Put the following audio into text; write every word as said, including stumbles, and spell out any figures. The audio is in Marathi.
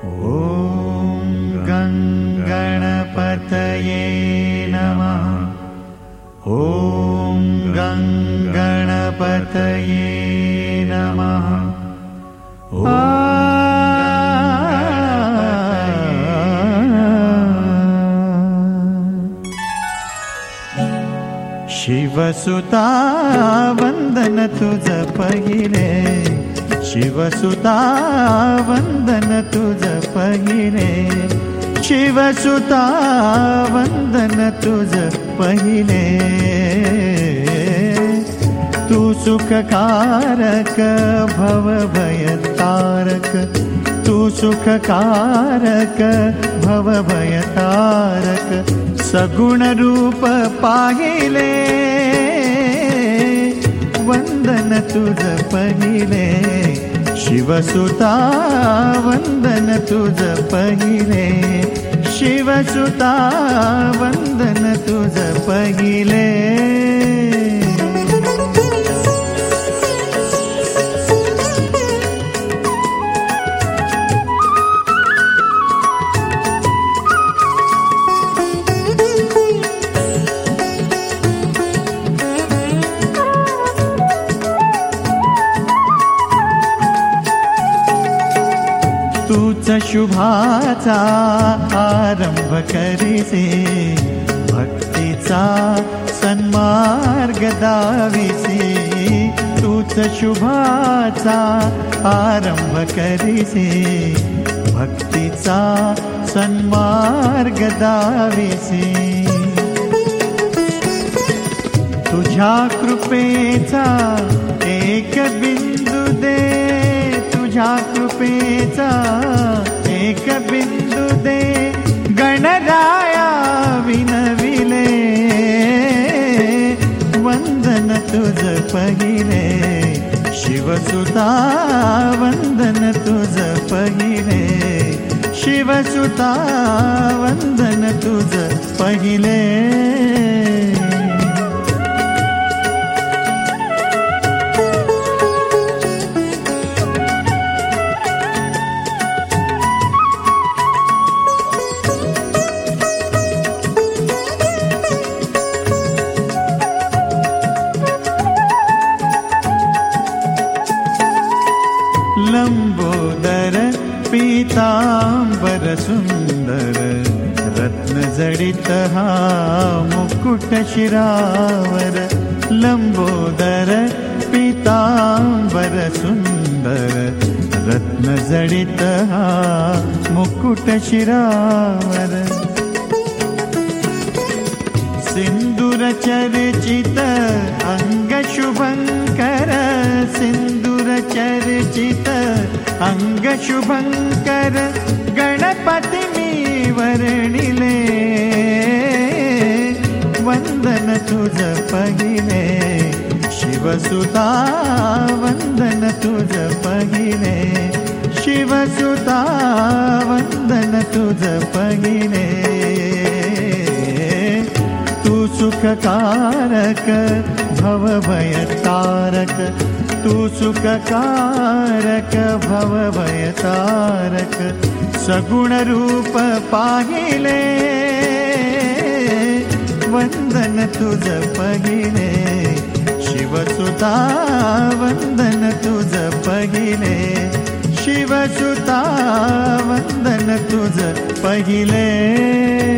ॐ गं गणपतये नमः। ॐ गं गणपतये नमः। शिवसुता वंदन तुझ पहिले, शिवसुता वंदन तुझ पहिले, शिवसुता वंदन तुझ पहिले। तू सुखकारक भवभयतारक, तू सुखकारक भवभयतारक। सगुण रूप पाहिले, वंदन तुझ पहिले, शिवसुता वंदन तुझ पहिले, शिवसुता वंदन तुझ पहिले। तूच शुभाचा आरंभ करीसे, भक्तीचा सन्मार्ग दाविसे। तूच शुभाचा आरंभ करीसे, भक्तीचा सन्मार्ग दाविसे। तुझ्या कृपेचा एक बिंदू दे, तुझ्या कृपेचा एक बिंदू दे। गणराया विनविले, वंदन तुझ पहिले, शिवसुता वंदन तुझ पहिले, शिवसुता वंदन तुझ पहिले। लंबोदर पीतांबर सुंदर, रत्न जडित हा मुकुट शिरावर। लंबोदर पीतांबर सुंदर, रत्न जडित हा मुकुट शिरावर। सिंदूर चर्चित अंग शुभंकर, सिंदूर चर्चित अंग शुभंकर। गणपती मी वर्णिले, वंदन तुझ पहिले, शिवसुता वंदन तुझ पहिले, शिवसुता वंदन तुझ पहिले। तू सुखकारक भवभयतारक, तू सुखकारक भवभयतारक। सगुण रूप पाहिले, वंदन तुझ पहिले, शिवसुता वंदन तुझ पहिले, शिवसुता वंदन तुझ पहिले।